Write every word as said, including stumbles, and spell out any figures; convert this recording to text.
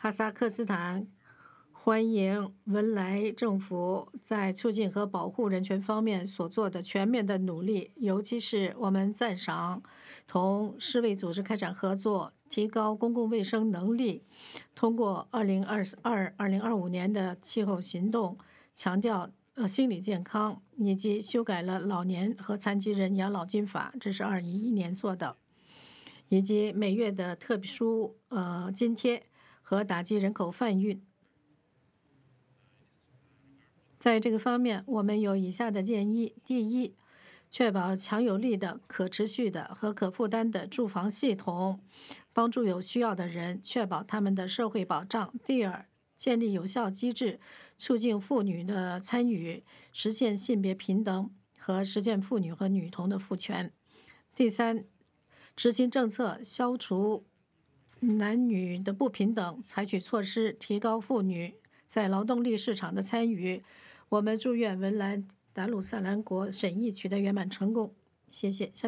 哈萨克斯坦欢迎文莱政府在促进和保护人权方面所做的全面的努力，尤其是我们赞赏同世卫组织开展合作，提高公共卫生能力，通过二零二二、二零二五年的气候行动，强调呃心理健康，以及修改了老年和残疾人养老金法，这是二零一一年做的。以及每月的特殊呃津贴和打击人口贩运。在这个方面，我们有以下的建议：第一，确保强有力的、可持续的和可负担的住房系统，帮助有需要的人，确保他们的社会保障；第二，建立有效机制，促进妇女的参与，实现性别平等和实现妇女和女童的赋权；第三，执行政策，消除男女的不平等，采取措施提高妇女在劳动力市场的参与。我们祝愿文莱达鲁萨兰国审议取得圆满成功。谢谢。